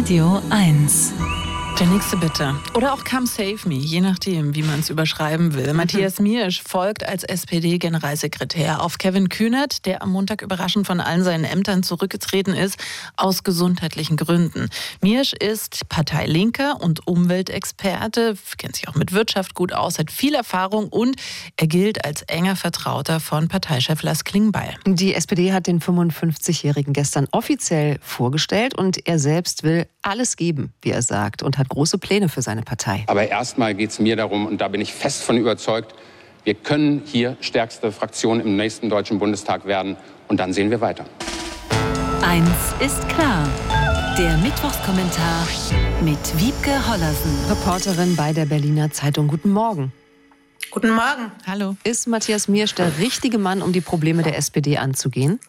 Radio 1. Der nächste bitte. Oder auch Come Save Me, je nachdem, wie man es überschreiben will. Matthias Miersch folgt als SPD-Generalsekretär auf Kevin Kühnert, der am Montag überraschend von allen seinen Ämtern zurückgetreten ist, aus gesundheitlichen Gründen. Miersch ist Parteilinker und Umweltexperte, kennt sich auch mit Wirtschaft gut aus, hat viel Erfahrung und er gilt als enger Vertrauter von Parteichef Lars Klingbeil. Die SPD hat den 55-Jährigen gestern offiziell vorgestellt und er selbst will alles geben, wie er sagt, und hat große Pläne für seine Partei. Aber erstmal geht es mir darum, und da bin ich fest von überzeugt, wir können hier stärkste Fraktion im nächsten Deutschen Bundestag werden und dann sehen wir weiter. Eins ist klar. Der Mittwochskommentar mit Wiebke Hollersen. Reporterin bei der Berliner Zeitung. Guten Morgen. Guten Morgen. Hallo. Ist Matthias Miersch der richtige Mann, um die Probleme der SPD anzugehen?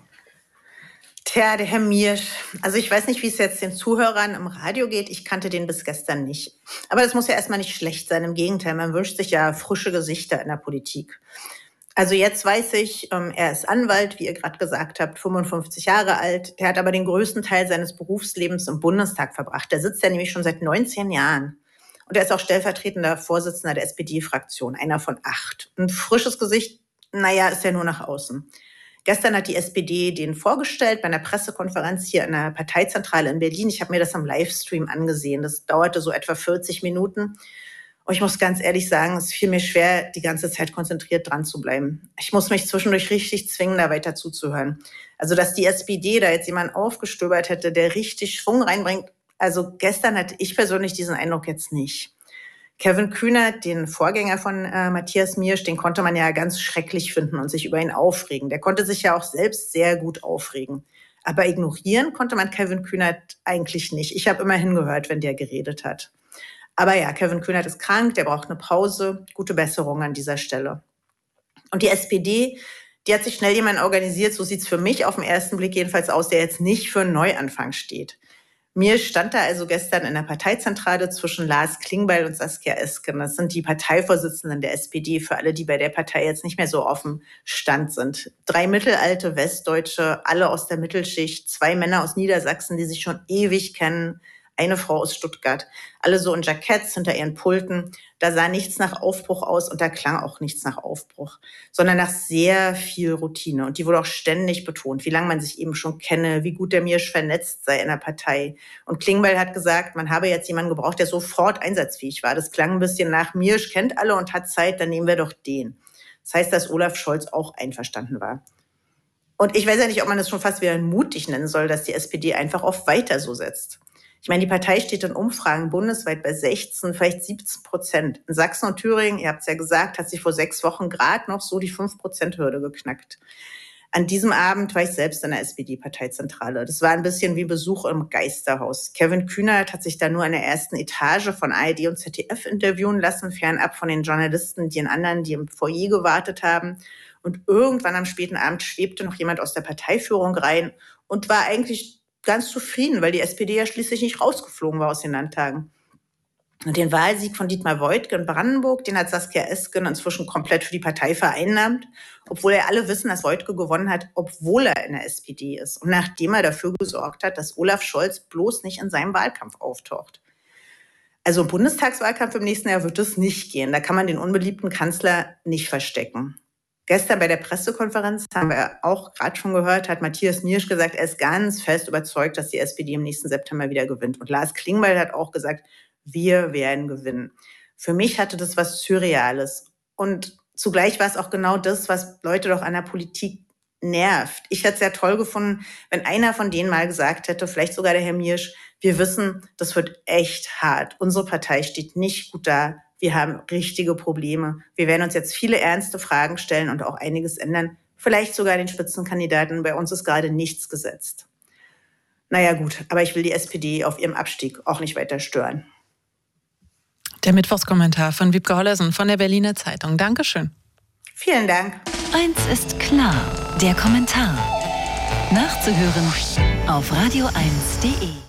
Tja, der Herr Miersch. Also ich weiß nicht, wie es jetzt den Zuhörern im Radio geht. Ich kannte den bis gestern nicht. Aber das muss ja erstmal nicht schlecht sein. Im Gegenteil, man wünscht sich ja frische Gesichter in der Politik. Also jetzt weiß ich, er ist Anwalt, wie ihr gerade gesagt habt, 55 Jahre alt. Er hat aber den größten Teil seines Berufslebens im Bundestag verbracht. Der sitzt ja nämlich schon seit 19 Jahren. Und er ist auch stellvertretender Vorsitzender der SPD-Fraktion, einer von 8. Ein frisches Gesicht, ist ja nur nach außen. Gestern hat die SPD den vorgestellt bei einer Pressekonferenz hier in der Parteizentrale in Berlin. Ich habe mir das am Livestream angesehen. Das dauerte so etwa 40 Minuten. Und ich muss ganz ehrlich sagen, es fiel mir schwer, die ganze Zeit konzentriert dran zu bleiben. Ich muss mich zwischendurch richtig zwingen, da weiter zuzuhören. Also, dass die SPD da jetzt jemanden aufgestöbert hätte, der richtig Schwung reinbringt. Also gestern hatte ich persönlich diesen Eindruck jetzt nicht. Kevin Kühnert, den Vorgänger von Matthias Miersch, den konnte man ja ganz schrecklich finden und sich über ihn aufregen. Der konnte sich ja auch selbst sehr gut aufregen. Aber ignorieren konnte man Kevin Kühnert eigentlich nicht. Ich habe immer hingehört, wenn der geredet hat. Aber ja, Kevin Kühnert ist krank, der braucht eine Pause. Gute Besserung an dieser Stelle. Und die SPD, die hat sich schnell jemanden organisiert, so sieht's für mich auf den ersten Blick jedenfalls aus, der jetzt nicht für einen Neuanfang steht. Mir stand da also gestern in der Parteizentrale zwischen Lars Klingbeil und Saskia Esken. Das sind die Parteivorsitzenden der SPD, für alle, die bei der Partei jetzt nicht mehr so auf dem Stand sind. 3 mittelalte Westdeutsche, alle aus der Mittelschicht, 2 Männer aus Niedersachsen, die sich schon ewig kennen, eine Frau aus Stuttgart. Alle so in Jacketts hinter ihren Pulten. Da sah nichts nach Aufbruch aus und da klang auch nichts nach Aufbruch, sondern nach sehr viel Routine. Und die wurde auch ständig betont, wie lange man sich eben schon kenne, wie gut der Miersch vernetzt sei in der Partei. Und Klingbeil hat gesagt, man habe jetzt jemanden gebraucht, der sofort einsatzfähig war. Das klang ein bisschen nach Miersch, kennt alle und hat Zeit, dann nehmen wir doch den. Das heißt, dass Olaf Scholz auch einverstanden war. Und ich weiß ja nicht, ob man das schon fast wieder mutig nennen soll, dass die SPD einfach auf weiter so setzt. Ich meine, die Partei steht in Umfragen bundesweit bei 16, vielleicht 17%. In Sachsen und Thüringen, ihr habt es ja gesagt, hat sich vor 6 Wochen gerade noch so die 5%-Hürde geknackt. An diesem Abend war ich selbst in der SPD-Parteizentrale. Das war ein bisschen wie Besuch im Geisterhaus. Kevin Kühnert hat sich da nur in der ersten Etage von ARD und ZDF interviewen lassen, fernab von den Journalisten, die im Foyer gewartet haben. Und irgendwann am späten Abend schwebte noch jemand aus der Parteiführung rein und war eigentlich ganz zufrieden, weil die SPD ja schließlich nicht rausgeflogen war aus den Landtagen. Und den Wahlsieg von Dietmar Woidke in Brandenburg, den hat Saskia Esken inzwischen komplett für die Partei vereinnahmt, obwohl ja alle wissen, dass Woidke gewonnen hat, obwohl er in der SPD ist und nachdem er dafür gesorgt hat, dass Olaf Scholz bloß nicht in seinem Wahlkampf auftaucht. Also im Bundestagswahlkampf im nächsten Jahr wird es nicht gehen. Da kann man den unbeliebten Kanzler nicht verstecken. Gestern bei der Pressekonferenz, haben wir auch gerade schon gehört, hat Matthias Miersch gesagt, er ist ganz fest überzeugt, dass die SPD im nächsten September wieder gewinnt. Und Lars Klingbeil hat auch gesagt, wir werden gewinnen. Für mich hatte das was Surreales. Und zugleich war es auch genau das, was Leute doch an der Politik nervt. Ich hätte es ja toll gefunden, wenn einer von denen mal gesagt hätte, vielleicht sogar der Herr Miersch, wir wissen, das wird echt hart. Unsere Partei steht nicht gut da. Wir haben richtige Probleme. Wir werden uns jetzt viele ernste Fragen stellen und auch einiges ändern. Vielleicht sogar den Spitzenkandidaten. Bei uns ist gerade nichts gesetzt. Naja gut, aber ich will die SPD auf ihrem Abstieg auch nicht weiter stören. Der Mittwochskommentar von Wiebke Hollersen von der Berliner Zeitung. Dankeschön. Vielen Dank. Eins ist klar, der Kommentar. Nachzuhören auf radio1.de.